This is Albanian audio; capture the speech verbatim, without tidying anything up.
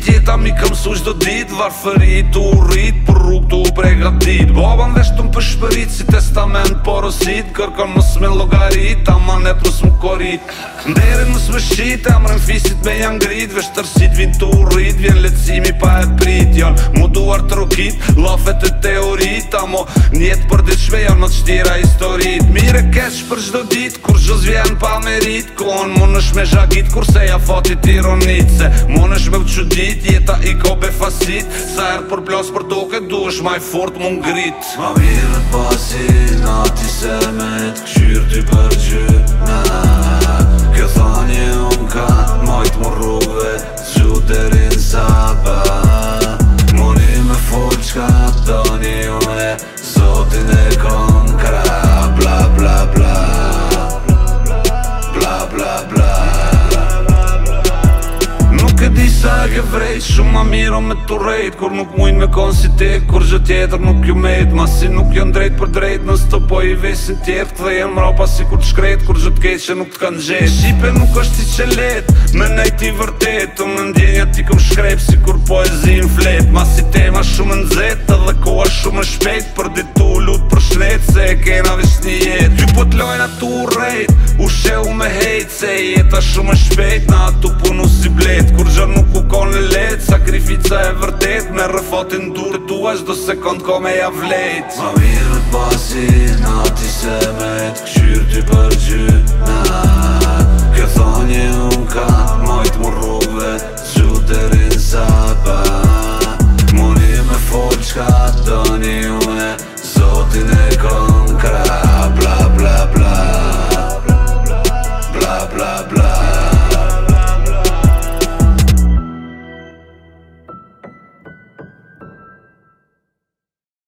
shit, jeta mi kam su qdo dit. Varfërit u rrit, për rrug të u pregatit. Baba m'veshtun për shpërit, si testament porosit. Kërkon mës me logarit, amanet mës më korit. Nderin mës më shit, emrën fisit me janë ngrit. Veshtërsit vin të u rrit, vjen letësimi pa e prit. Jon mu duar të rokit, lafet e teorit. Amo njet për dit shve janë më të shtira historit. Mire kesh për gjdo dit, kur gjës vjen pa merit. Kohën mon është me zhagit, kurse ja fatit ironit. Se mon është me qudit, jeta i ko befasit. Sa erë për plas për toke, du është maj fort më ngrit. Ma mirë pasi nati se me t'këshyr ty për gjyna. Kjo thanje unë ka majt më rrugve, t'gju derin saba. Moni me fol qka tani unë, zotin e konkra. Bla bla bla, bla bla bla. Nuk e di sa e ke vrejt, shumë ma miro me të rejt. Kur nuk mujnë me konë si te, kur gjë tjetër nuk ju mejt. Ma si nuk jën drejt për drejt, nës të po i vesin tjetë. Këdhe jenë mrapa si kur të shkret, kur gjë t'keq që nuk t'kan gjet. Shqipe nuk është si që let, me nejt i vërtet. Të më ndjenja ti këm shkrep, si kur poezi në flet. Ma si tema shumë nëzet, edhe koha shumë shpejt. Për ditu lut për shnet, se e kena vesh një jet. Ty po t'lojna tu rejt, u sheu me hejt. Se jeta shumë shpejt, na atu punu si blet. Kur gjë nuk u konë let, sakrifica e vërtet. Me rëfatin dur të tua, gjdo sekund ko me ja vlejt. Ma mirë pasi nati se me t'këshyr ty për gjyna. Kjo thanje unë ka majt më rrugve, t'gju derin saba. Moni me fol qka tani unë, zotin e konkra. Bla bla bla.